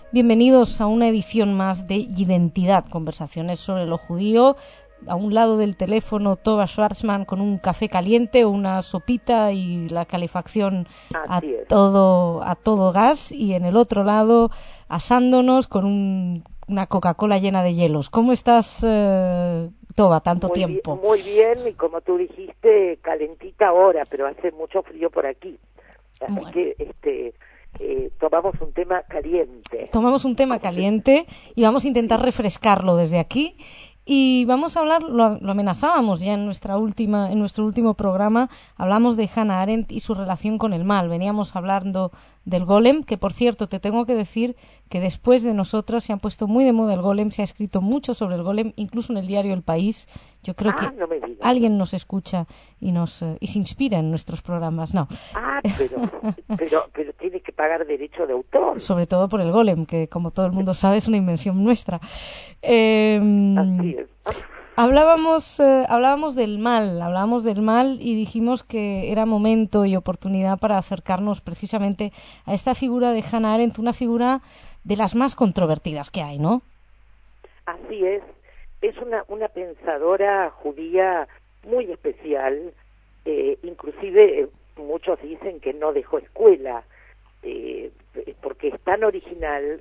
Bienvenidos a una edición más de Identidad, conversaciones sobre lo judío. A un lado del teléfono, Tova Schwarzman con un café caliente, una sopita y la calefacción a todo gas. Y en el otro lado, asándonos con una Coca-Cola llena de hielos. ¿Cómo estás, Tova, tanto tiempo? Muy bien, y como tú dijiste, calentita ahora, pero hace mucho frío por aquí. Así que tomamos un tema caliente. Tomamos un tema caliente y vamos a intentar refrescarlo desde aquí. Y vamos a hablar, lo amenazábamos ya en nuestro último programa, hablamos de Hannah Arendt y su relación con el mal. Veníamos hablando del Golem, que por cierto te tengo que decir que después de nosotras se han puesto muy de moda el Golem, se ha escrito mucho sobre el Golem, incluso en el diario El País. Yo creo que alguien nos escucha y se inspira en nuestros programas. No. Pero tiene que pagar derecho de autor. Sobre todo por el Golem, que como todo el mundo sabe es una invención nuestra. Así es. Hablábamos del mal y dijimos que era momento y oportunidad para acercarnos precisamente a esta figura de Hannah Arendt, una figura de las más controvertidas que hay, ¿no? Así es una pensadora judía muy especial, inclusive muchos dicen que no dejó escuela, porque es tan original,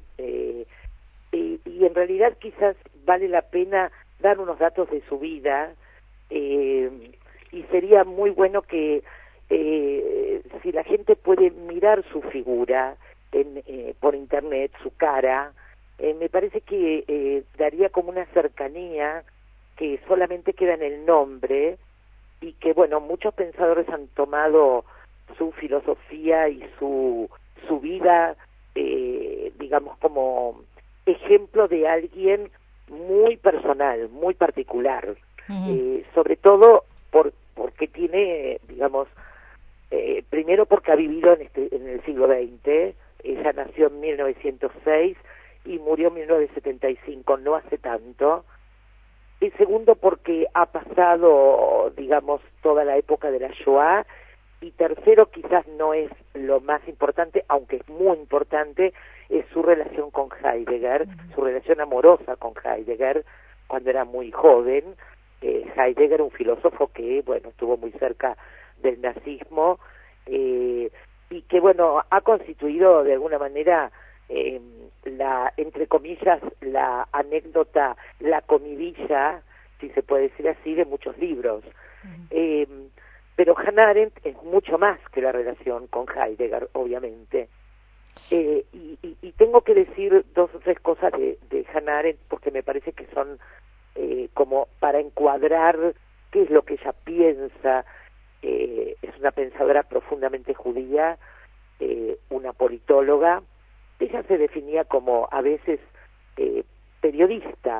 y en realidad quizás vale la pena dar unos datos de su vida, y sería muy bueno que si la gente puede mirar su figura por internet, su cara, me parece que daría como una cercanía que solamente queda en el nombre, y que bueno, muchos pensadores han tomado su filosofía y su vida, digamos, como ejemplo de alguien muy personal, muy particular, sobre todo porque tiene, digamos, primero porque ha vivido en el siglo XX. Ella nació en 1906 y murió en 1975, no hace tanto. Y segundo porque ha pasado, digamos, toda la época de la Shoah. Y tercero, quizás no es lo más importante, aunque es muy importante, es su relación con Heidegger, su relación amorosa con Heidegger, cuando era muy joven. Heidegger, un filósofo que, bueno, estuvo muy cerca del nazismo, y que, bueno, ha constituido de alguna manera entre comillas, la anécdota, la comidilla, si se puede decir así, de muchos libros. Pero Hannah Arendt es mucho más que la relación con Heidegger, obviamente. Y tengo que decir dos o tres cosas de Hannah Arendt, porque me parece que son como para encuadrar qué es lo que ella piensa. Es una pensadora profundamente judía, una politóloga. Ella se definía como a veces periodista,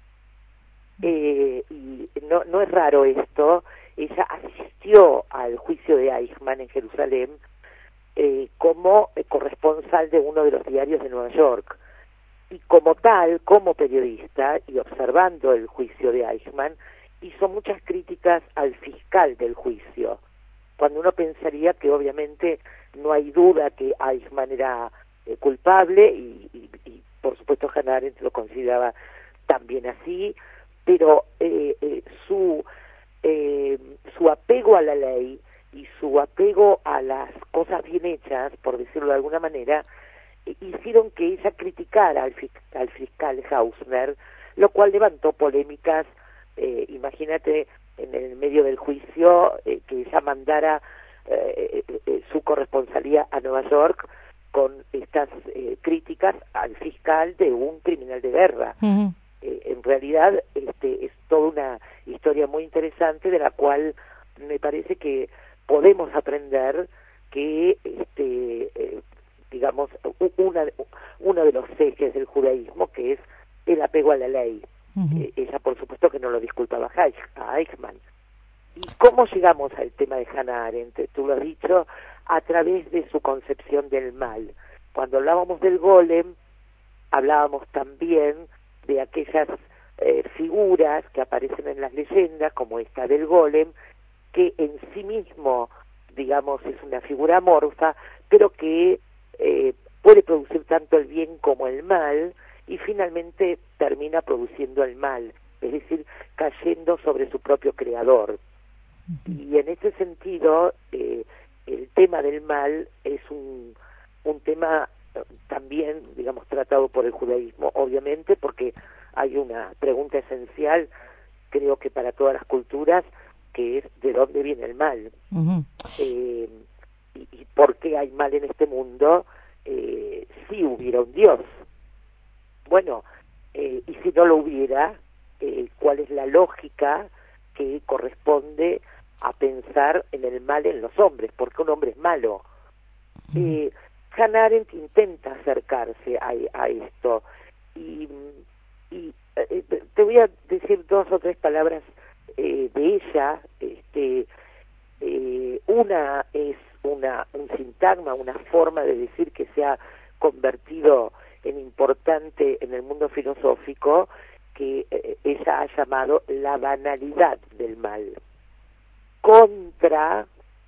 y no es raro esto. Ella asistió al juicio de Eichmann en Jerusalén como corresponsal de uno de los diarios de Nueva York, y como tal, como periodista y observando el juicio de Eichmann, hizo muchas críticas al fiscal del juicio, cuando uno pensaría que obviamente no hay duda que Eichmann era culpable, y por supuesto Hannah Arendt lo consideraba también así, pero su apego a la ley y su apego a las cosas bien hechas, por decirlo de alguna manera, hicieron que ella criticara al fiscal Hausner, lo cual levantó polémicas. Imagínate, en el medio del juicio, que ella mandara su corresponsalía a Nueva York con estas críticas al fiscal de un criminal de guerra. En realidad es toda una historia muy interesante, de la cual me parece que podemos aprender que digamos, uno de los ejes del judaísmo, que es el apego a la ley. Ella, por supuesto, que no lo disculpaba a Eichmann. ¿Y cómo llegamos al tema de Hannah Arendt? Tú lo has dicho, a través de su concepción del mal. Cuando hablábamos del Golem, hablábamos también de aquellas figuras que aparecen en las leyendas, como esta del Golem, que en sí mismo, digamos, es una figura amorfa, pero que puede producir tanto el bien como el mal, y finalmente termina produciendo el mal, es decir, cayendo sobre su propio creador. Y en ese sentido, el tema del mal es un tema también, digamos, tratado por el judaísmo, obviamente, porque hay una pregunta esencial, creo que para todas las culturas, que es ¿de dónde viene el mal? Y ¿por qué hay mal en este mundo si hubiera un Dios? Bueno, y si no lo hubiera, ¿cuál es la lógica que corresponde a pensar en el mal en los hombres? ¿Por qué un hombre es malo? Hannah Arendt intenta acercarse a esto, y te voy a decir 2 o 3 palabras de ella. Una es un sintagma, una forma de decir que se ha convertido en importante en el mundo filosófico, que ella ha llamado la banalidad del mal, contra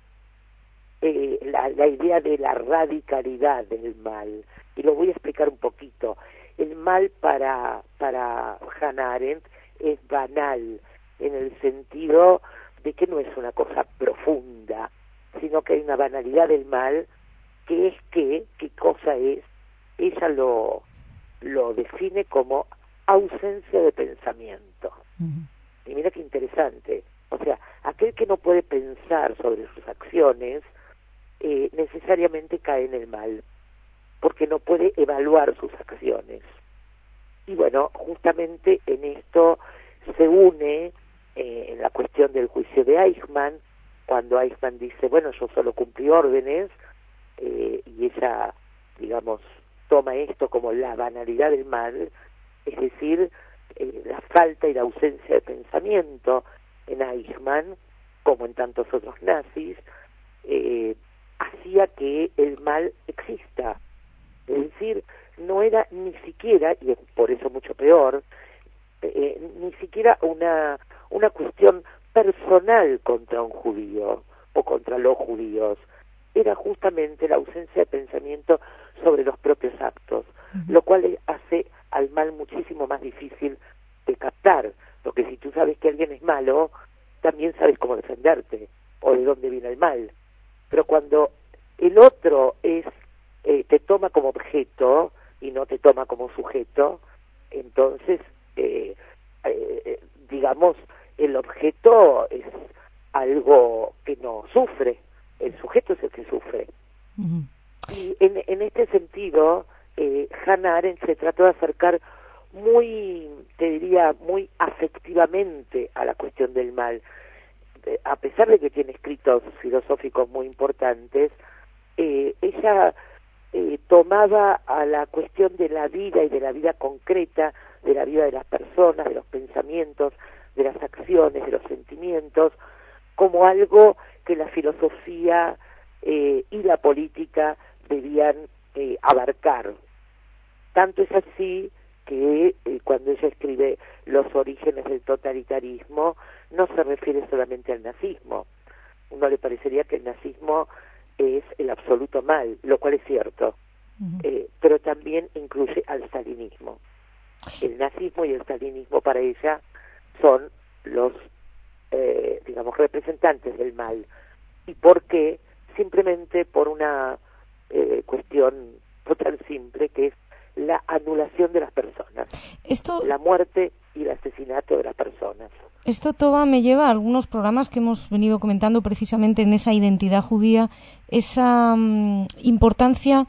la idea de la radicalidad del mal. Y lo voy a explicar un poquito. El mal para Hannah Arendt es banal, en el sentido de que no es una cosa profunda, sino que hay una banalidad del mal, que es ¿qué cosa es? Ella lo define como ausencia de pensamiento. Y mira qué interesante. O sea, aquel que no puede pensar sobre sus acciones necesariamente cae en el mal, porque no puede evaluar sus acciones. Y bueno, justamente en esto se une en la cuestión del juicio de Eichmann, cuando Eichmann dice, bueno, yo solo cumplí órdenes, y ella, digamos, toma esto como la banalidad del mal, es decir, la falta y la ausencia de pensamiento en Eichmann, como en tantos otros nazis, hacía que el mal exista. Es decir, no era ni siquiera, y es por eso mucho peor, ni siquiera una cuestión personal contra un judío o contra los judíos. Era justamente la ausencia de pensamiento sobre los propios actos, lo cual hace al mal muchísimo más difícil de captar, porque si tú sabes que alguien es malo, también sabes cómo defenderte o de dónde viene el mal. Pero cuando el otro te toma como objeto y no te toma como sujeto, entonces digamos, el objeto es algo que no sufre, el sujeto es el que sufre. Y en este sentido, Hannah Arendt se trató de acercar muy, te diría, muy afectivamente a la cuestión del mal. A pesar de que tiene escritos filosóficos muy importantes, ella tomaba a la cuestión de la vida y de la vida concreta, de la vida de las personas, de los pensamientos, de las acciones, de los sentimientos, como algo que la filosofía y la política debían abarcar. Tanto es así que cuando ella escribe Los orígenes del totalitarismo, no se refiere solamente al nazismo. Uno le parecería que el nazismo es el absoluto mal, lo cual es cierto, pero también incluye al stalinismo. El nazismo y el stalinismo para ella son los, digamos, representantes del mal. ¿Y por qué? Simplemente por una cuestión total simple, que es la anulación de las personas, la muerte y el asesinato de las personas. Esto, Toba, me lleva a algunos programas que hemos venido comentando precisamente en esa identidad judía, esa importancia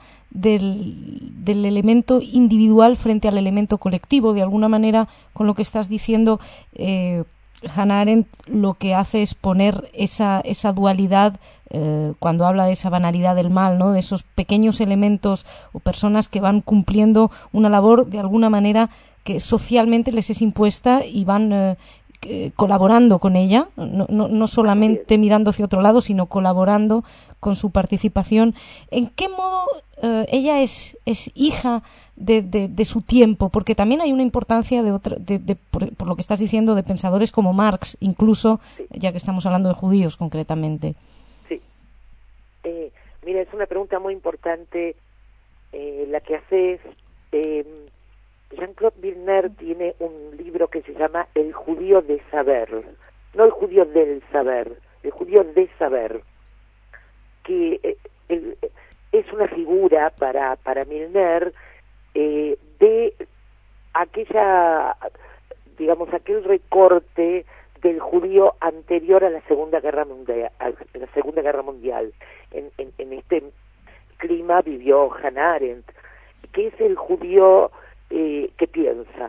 del elemento individual frente al elemento colectivo. De alguna manera, con lo que estás diciendo, Hannah Arendt lo que hace es poner esa dualidad cuando habla de esa banalidad del mal, ¿no? De esos pequeños elementos o personas que van cumpliendo una labor de alguna manera que socialmente les es impuesta y van colaborando con ella, no solamente mirando hacia otro lado, sino colaborando con su participación. ¿En qué modo ella es hija de su tiempo? Porque también hay una importancia por lo que estás diciendo, de pensadores como Marx, incluso, ya que estamos hablando de judíos concretamente. Sí. Mira, es una pregunta muy importante. la que haces. Jean-Claude Milner tiene un libro que se llama El judío de saber, no el judío del saber, el judío de saber, que es una figura para Milner de aquella, digamos, aquel recorte del judío anterior a la Segunda Guerra Mundial. En este clima vivió Hannah Arendt, que es el judío que piensa.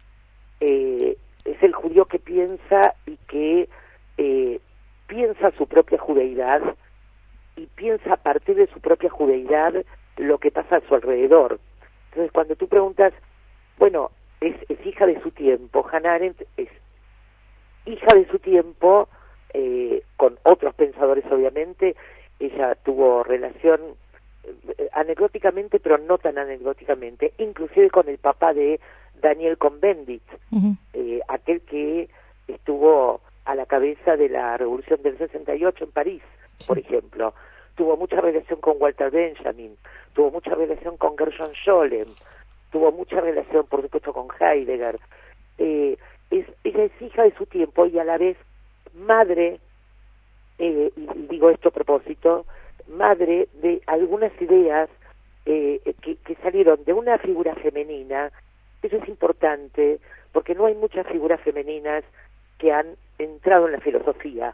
Es el judío que piensa y que piensa su propia judeidad y piensa a partir de su propia judeidad lo que pasa a su alrededor. Entonces, cuando tú preguntas, bueno, es hija de su tiempo, Hannah Arendt es hija de su tiempo, con otros pensadores obviamente. Ella tuvo relación anecdóticamente, pero no tan anecdóticamente, inclusive con el papá de Daniel Cohn-Bendit, aquel que estuvo a la cabeza de la Revolución del 68 en París, por ejemplo. Tuvo mucha relación con Walter Benjamin, tuvo mucha relación con Gershon Scholem, tuvo mucha relación, por supuesto, con Heidegger. Ella es hija de su tiempo y a la vez madre, y digo esto a propósito, madre de algunas ideas que salieron de una figura femenina. Eso es importante porque no hay muchas figuras femeninas que han entrado en la filosofía,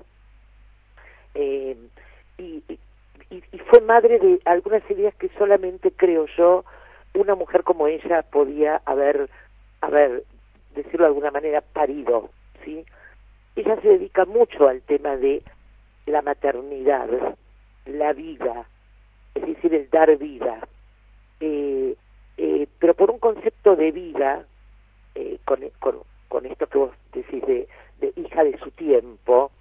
y fue madre de algunas ideas que solamente, creo yo, una mujer como ella podía haber, decirlo de alguna manera, parido, ¿sí? Ella se dedica mucho al tema de la maternidad, la vida, es decir, el dar vida, pero por un concepto de vida, con esto que vos decís de hija de su tiempo.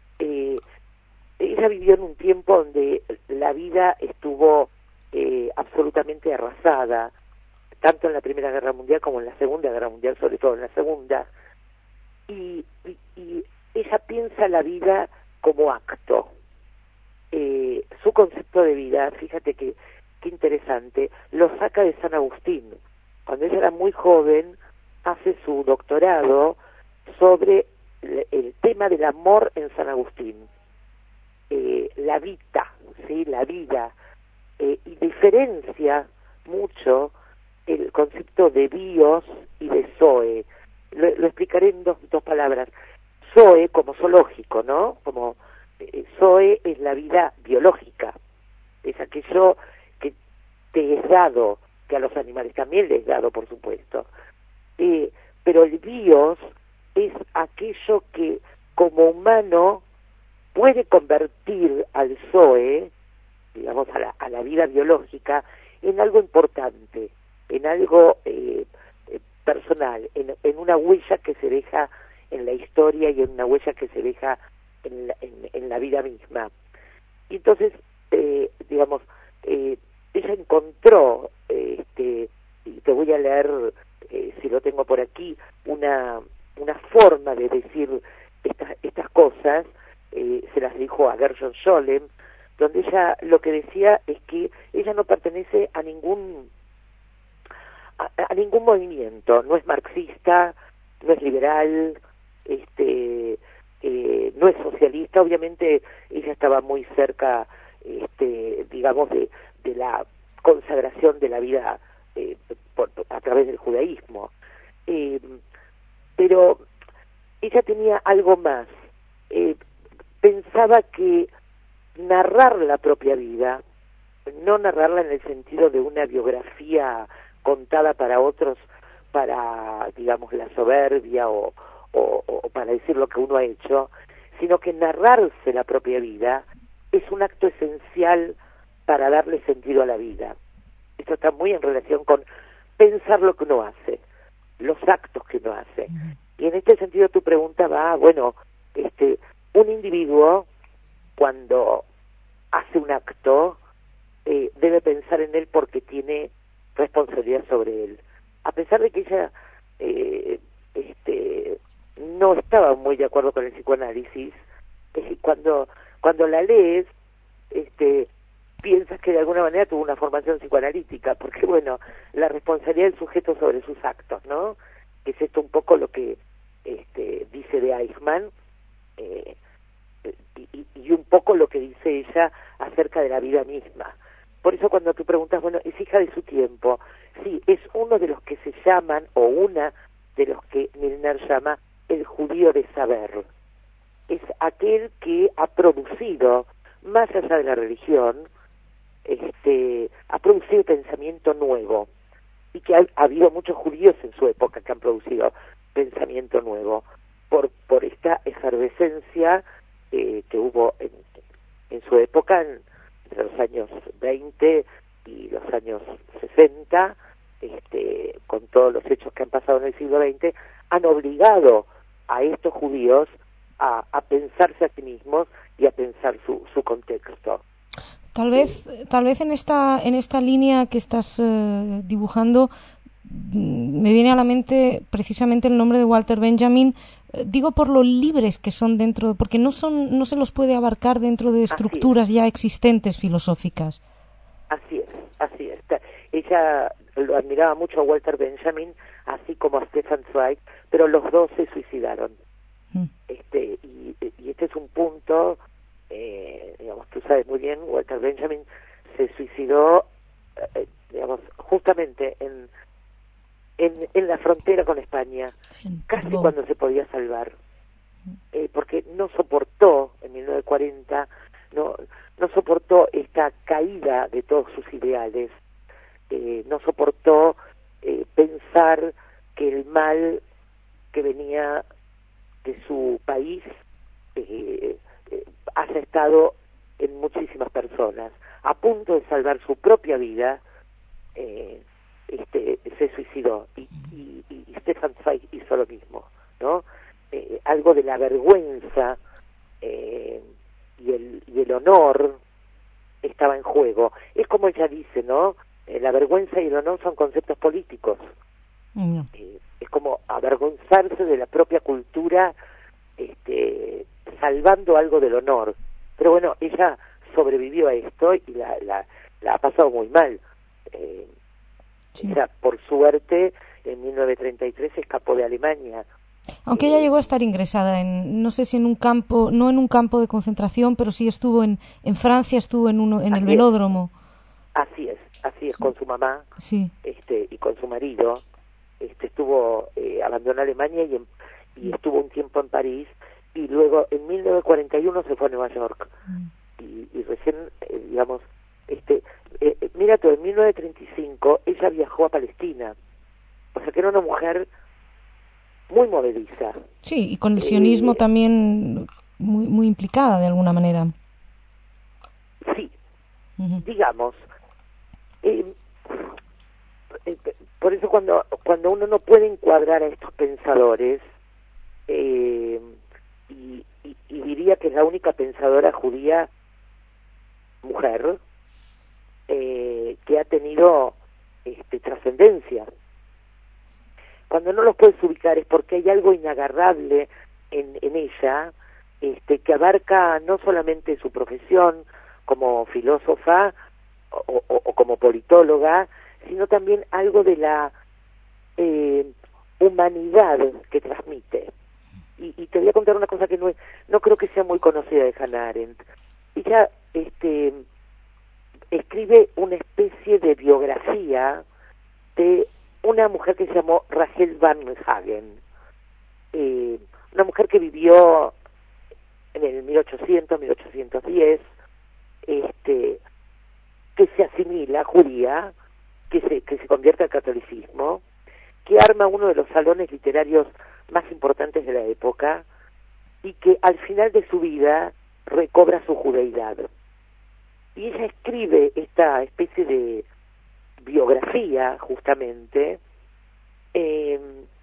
Ella vivió en un tiempo donde la vida estuvo absolutamente arrasada, tanto en la Primera Guerra Mundial como en la Segunda Guerra Mundial, sobre todo en la Segunda, y ella piensa la vida como acto. Su concepto de vida, fíjate qué interesante, lo saca de San Agustín. Cuando ella era muy joven, hace su doctorado sobre el tema del amor en San Agustín. La vita, ¿sí? La vida, y diferencia mucho el concepto de bios y de zoe. Lo explicaré en dos palabras. Zoe como zoológico, ¿no? Como zoe es la vida biológica, es aquello que te es dado, que a los animales también les es dado, por supuesto. Pero el bios es aquello que como humano puede convertir al zoe, digamos a la vida biológica, en algo importante, en algo personal, en una huella que se deja en la historia y en una huella que se deja en la vida misma. Y entonces, digamos, ella encontró, y te voy a leer, si lo tengo por aquí, una forma de decir estas cosas. Se las dijo a Gershon Scholem, donde ella lo que decía es que ella no pertenece a ningún movimiento, no es marxista, no es liberal, no es socialista. Obviamente ella estaba muy cerca, digamos, de la consagración de la vida a través del judaísmo, pero ella tenía algo más. Pensaba que narrar la propia vida, no narrarla en el sentido de una biografía contada para otros, para, digamos, la soberbia o para decir lo que uno ha hecho, sino que narrarse la propia vida es un acto esencial para darle sentido a la vida. Esto está muy en relación con pensar lo que uno hace, los actos que uno hace. Y en este sentido tu pregunta va, bueno, un individuo cuando hace un acto debe pensar en él porque tiene responsabilidad sobre él. A pesar de que ella no estaba muy de acuerdo con el psicoanálisis, cuando la lees, piensas que de alguna manera tuvo una formación psicoanalítica, porque bueno, la responsabilidad del sujeto sobre sus actos, ¿no? Que es esto un poco lo que dice de Eichmann, y un poco lo que dice ella acerca de la vida misma. Por eso cuando tú preguntas, bueno, es hija de su tiempo, sí, es uno de los que se llaman, o una de los que Milner llama el judío de saber. Es aquel que ha producido, más allá de la religión, ha producido pensamiento nuevo, y que ha habido muchos judíos en su época que han producido pensamiento nuevo, por esta efervescencia que hubo en su época, entre los años 20 y los años 60, con todos los hechos que han pasado en el siglo XX, han obligado a estos judíos a pensarse a sí mismos y a pensar su contexto. Tal vez en esta línea que estás dibujando me viene a la mente precisamente el nombre de Walter Benjamin, digo por lo libres que son dentro, porque no se los puede abarcar dentro de estructuras ya existentes filosóficas. Así es. Ella lo admiraba mucho a Walter Benjamin, así como a Stefan Zweig, pero los dos se suicidaron. Y este es un punto, digamos, tú sabes muy bien, Walter Benjamin se suicidó, digamos, justamente en la frontera con España, casi cuando se podía salvar, porque no soportó, en 1940, no soportó esta caída de todos sus ideales, no soportó pensar que el mal que venía de su país ha estado en muchísimas personas, a punto de salvar su propia vida. Se suicidó y Stefan Zweig hizo lo mismo, ¿no? Algo de la vergüenza y el honor estaba en juego. Es como ella dice, ¿no? La vergüenza y el honor son conceptos políticos. Es como avergonzarse de la propia cultura, salvando algo del honor. Pero bueno, ella sobrevivió a esto y la ha pasado muy mal. Ella, por suerte, en 1933 escapó de Alemania. Aunque ella llegó a estar ingresada no sé si en un campo, no en un campo de concentración, pero sí estuvo en Francia, estuvo en el velódromo. Así es, con su mamá, sí. Y con su marido. Abandonó Alemania y estuvo un tiempo en París, y luego en 1941 se fue a Nueva York. Y recién, digamos, mira tú, en 1935 ella viajó a Palestina, o sea que era una mujer muy movediza. Sí, y con el sionismo también muy, muy implicada de alguna manera. Sí, digamos. Por eso cuando uno no puede encuadrar a estos pensadores, y diría que es la única pensadora judía mujer que ha tenido trascendencia. Cuando no los puedes ubicar es porque hay algo inagarrable en ella, que abarca no solamente su profesión como filósofa o como politóloga, sino también algo de la humanidad que transmite. Y te voy a contar una cosa que no creo que sea muy conocida de Hannah Arendt. Ella escribe una especie de biografía de una mujer que se llamó Rachel Van Hagen, una mujer que vivió en el 1810, que se asimila judía, que se convierte al catolicismo, que arma uno de los salones literarios más importantes de la época y que al final de su vida recobra su judeidad. Y ella escribe esta especie de biografía, justamente, y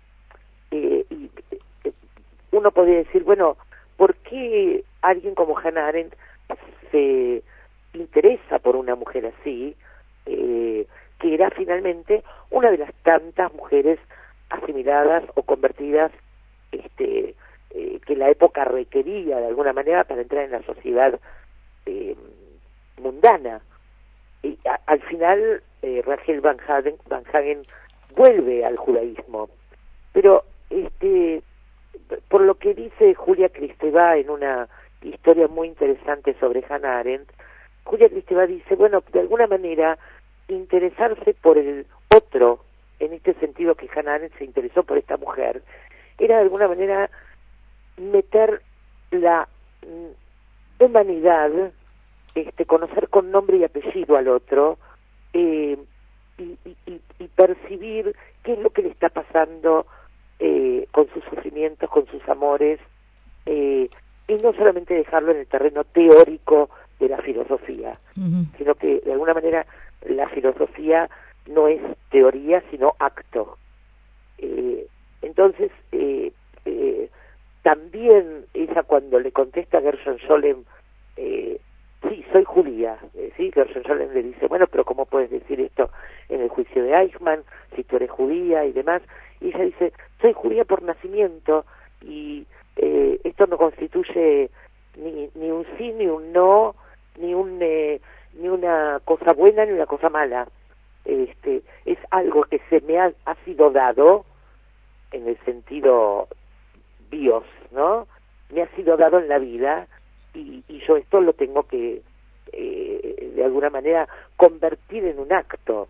uno podría decir, bueno, ¿por qué alguien como Hannah Arendt se interesa por una mujer así, que era finalmente una de las tantas mujeres asimiladas o convertidas que la época requería de alguna manera para entrar en la sociedad mundana? al final Rachel Van Hagen vuelve al judaísmo, pero por lo que dice Julia Kristeva en una historia muy interesante sobre Hannah Arendt, Julia Kristeva dice, bueno, de alguna manera interesarse por el otro, en este sentido que Hannah Arendt se interesó por esta mujer, era de alguna manera meter la humanidad, conocer con nombre y apellido al otro, y percibir qué es lo que le está pasando con sus sufrimientos, con sus amores, y no solamente dejarlo en el terreno teórico de la filosofía, sino que de alguna manera la filosofía no es teoría sino acto. Entonces también ella, cuando le contesta a Gershon Scholem, sí, soy judía, sí, Gershon Scholem le dice, bueno, pero ¿cómo puedes decir esto en el juicio de Eichmann, si tú eres judía y demás? Y ella dice, soy judía por nacimiento, y esto no constituye ni un sí, ni un no, ni una cosa buena, ni una cosa mala. Es algo que se me ha sido dado en el sentido bios, ¿no? Me ha sido dado en la vida, y yo esto lo tengo que de alguna manera convertir en un acto.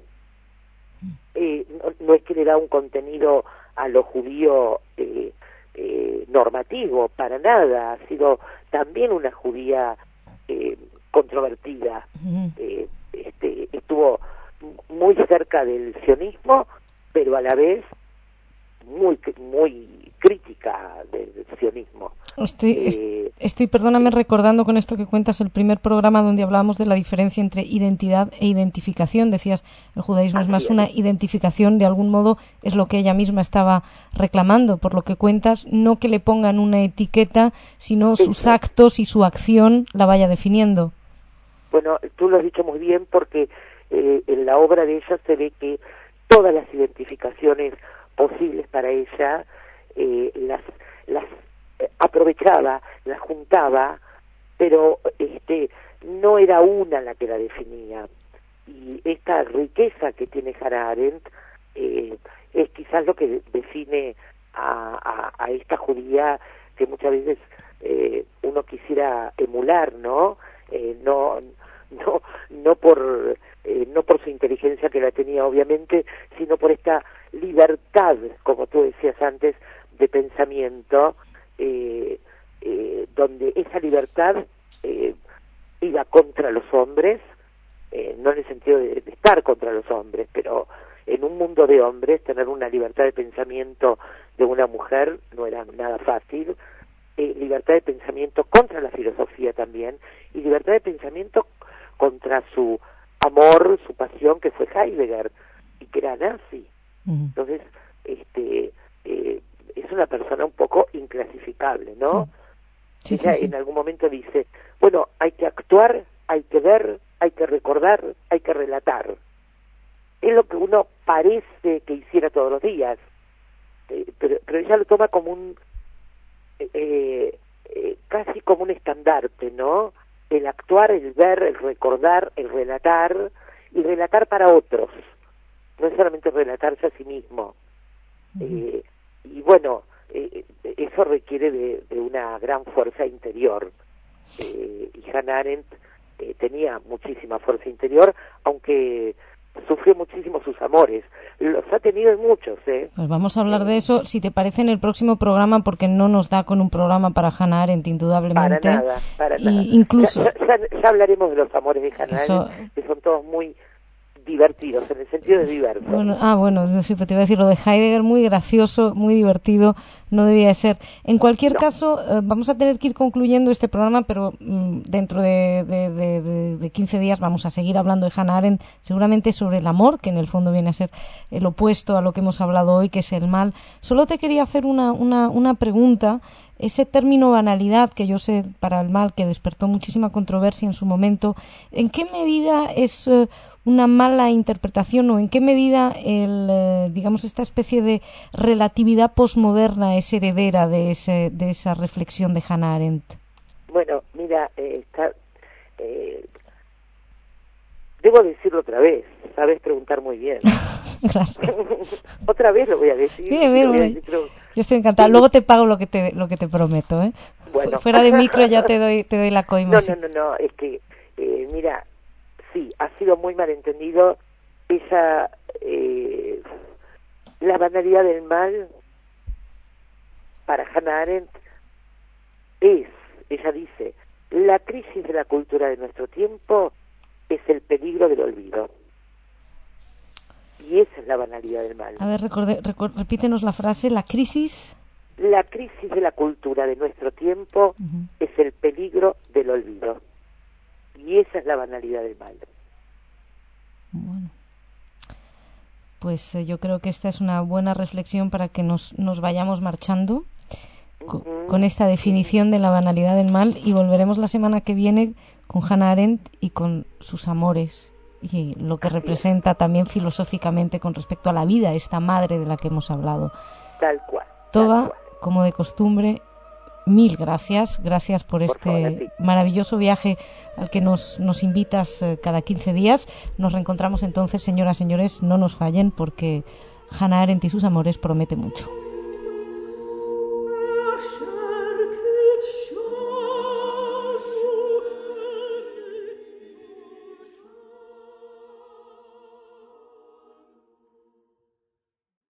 No es que le da un contenido a lo judío normativo, para nada. Ha sido también una judía controvertida. Estuvo muy cerca del sionismo, pero a la vez muy crítica del sionismo. Estoy, perdóname, recordando con esto que cuentas el primer programa donde hablábamos de la diferencia entre identidad e identificación. Decías, el judaísmo es más una identificación, de algún modo es lo que ella misma estaba reclamando. Por lo que cuentas, no que le pongan una etiqueta, sino sus actos y su acción la vaya definiendo. Bueno, tú lo has dicho muy bien, porque en la obra de ella se ve que todas las identificaciones posibles para ella las aprovechaba, las juntaba, pero no era una la que la definía. Y esta riqueza que tiene Hannah Arendt es quizás lo que define a esta judía que muchas veces uno quisiera emular, ¿no? No por su inteligencia, que la tenía obviamente, sino por esta libertad, como tú decías antes, de pensamiento, donde esa libertad iba contra los hombres, no en el sentido de estar contra los hombres, pero en un mundo de hombres tener una libertad de pensamiento de una mujer no era nada fácil. Libertad de pensamiento contra la filosofía también, y libertad de pensamiento contra su amor, su pasión, que fue Heidegger, y que era nazi. Entonces, es una persona un poco inclasificable, ¿no? Sí, Ella sí. en algún momento dice, bueno, hay que actuar, hay que ver, hay que recordar, hay que relatar. Es lo que uno parece que hiciera todos los días, pero ella lo toma como casi como un estandarte, ¿no? El actuar, el ver, el recordar, el relatar, y relatar para otros, no es solamente relatarse a sí mismo. Y bueno, eso requiere de una gran fuerza interior, y Hannah Arendt tenía muchísima fuerza interior, aunque sufrió muchísimo sus amores. Los ha tenido en muchos, Pues vamos a hablar de eso, si te parece, en el próximo programa, porque no nos da con un programa para Hannah Arendt, indudablemente. Para nada. Incluso ya hablaremos de los amores de Hannah Arendt, que son todos muy divertidos, en el sentido de diversos. Bueno, sí, te iba a decir lo de Heidegger, muy gracioso, muy divertido, no debía de ser. En cualquier caso, vamos a tener que ir concluyendo este programa, pero dentro de 15 días vamos a seguir hablando de Hannah Arendt, seguramente sobre el amor, que en el fondo viene a ser el opuesto a lo que hemos hablado hoy, que es el mal. Solo te quería hacer una pregunta. Ese término banalidad, que yo sé para el mal, que despertó muchísima controversia en su momento, ¿en qué medida es una mala interpretación, o en qué medida digamos, esta especie de relatividad posmoderna es heredera de esa reflexión de Hannah Arendt? Bueno, mira, de debo decirlo otra vez, sabes preguntar muy bien. Otra vez lo voy a decir. Bien, bien, yo estoy encantada. Luego te pago lo que te prometo, ¿eh? Bueno. Fuera de micro ya te doy la coima. No, es que, mira, sí, ha sido muy malentendido esa, la banalidad del mal para Hannah Arendt ella dice, la crisis de la cultura de nuestro tiempo es el peligro del olvido. Y esa es la banalidad del mal. A ver, repítenos la frase, la crisis. La crisis de la cultura de nuestro tiempo es el peligro del olvido. Y esa es la banalidad del mal. Bueno, pues yo creo que esta es una buena reflexión para que nos vayamos marchando con esta definición de la banalidad del mal, y volveremos la semana que viene con Hannah Arendt y con sus amores y lo que representa también filosóficamente con respecto a la vida, esta madre de la que hemos hablado. Tal cual. Toba, como de costumbre, mil gracias por este maravilloso viaje al que nos invitas cada 15 días. Nos reencontramos entonces, señoras, señores, no nos fallen, porque Hannah Arendt y sus amores promete mucho.